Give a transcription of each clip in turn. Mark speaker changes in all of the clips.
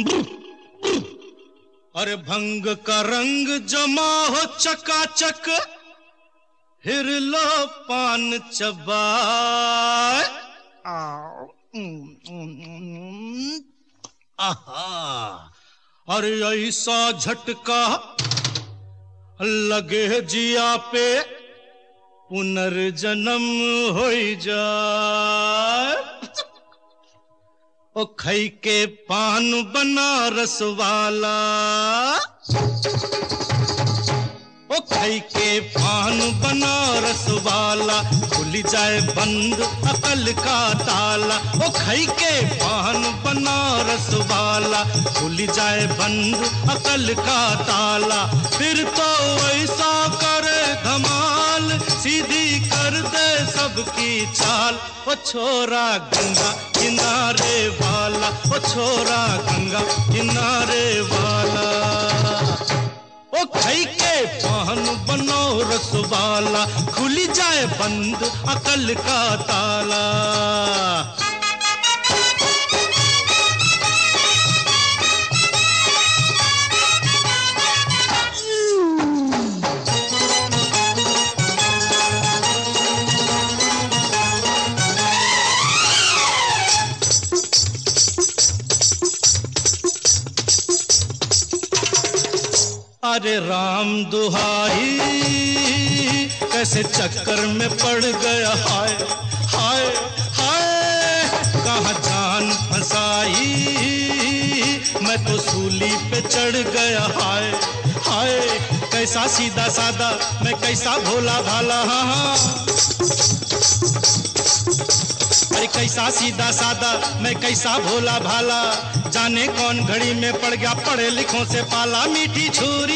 Speaker 1: अरे भंग का रंग जमा हो चकाचक, फिर लो पान चबाए। आहा, अरे ऐसा झटका लगे जिया पे, पुनर्जन्म हो जाए। ओ खई के पान बनारस वाला, ओ खई के पान बनारस वाला, खुल जाए बंद अकल का ताला। ओ खई के पान बनारस वाला, खुल जाए बंद अकल का ताला। फिर तो ऐसा करे धमाल, सीधी कर दे सबकी चाल। ओ छोरा गंगा किनारे वाला, ओ छोरा गंगा किनारे वाला। ओ खई के पान बनारस वाला, खुल जाए बंद अकल का ताला। अरे राम दुहाई, कैसे चक्कर में पड़ गया, हाय हाय हाय। कहाँ जान फंसाई, मैं तो सूली पे चढ़ गया, हाय हाय। कैसा सीधा सादा, मैं कैसा भोला भाला, हाँ। अरे कैसा सीधा सादा, मैं कैसा भोला भाला। जाने कौन घड़ी में पड़ गया पढ़े लिखों से पाला। मीठी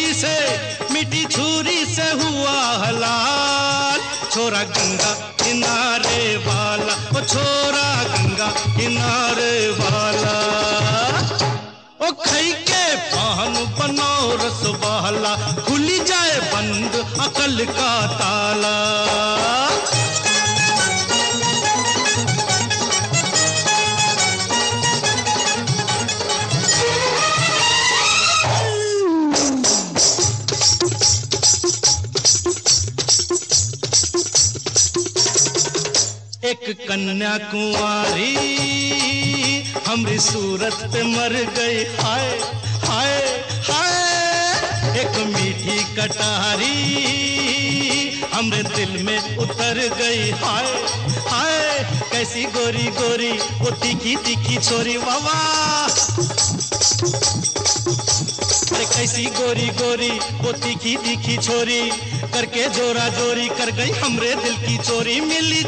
Speaker 1: छुरी से हुआ हलाल। छोरा गंगा किनारे वाला, ओ छोरा गंगा किनारे वाला। ओ खई के पान बनारस वाला, खुली जाए बंद अकल का ताला। एक कन्या कुंवारी हमरी सूरत पे मर गई, हाय हाय हाय। एक मीठी कटारी हमरे दिल में उतर गई, हाय हाय। कैसी गोरी गोरी वो तीखी तीखी छोरी, वावा। अरे कैसी गोरी गोरी वो तीखी तीखी छोरी, करके जोरा जोरी कर गई हमरे दिल की चोरी। मिली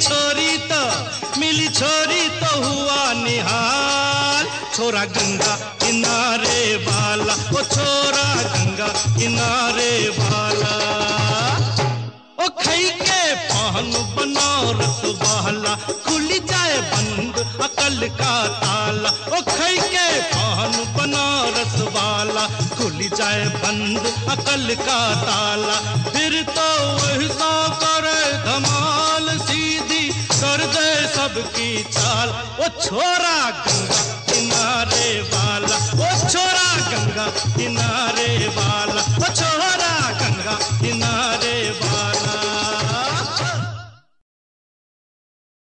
Speaker 1: छोरी तो हुआ निहाल। छोरा गंगा किनारे वाला, ओ छोरा गंगा किनारे वाला। ओ खई के पान बनारस वाला, खुल जाए बंद अकल का ताला। ओ खई के पान बनारस वाला, खुल जाए बंद अकल का ताला। फिर तो ऐसा करे धमाल, सीधी कर दे सबकी चाल। ओ छोरा गंगा किनारे वाला, ओ छोरा गंगा किनारे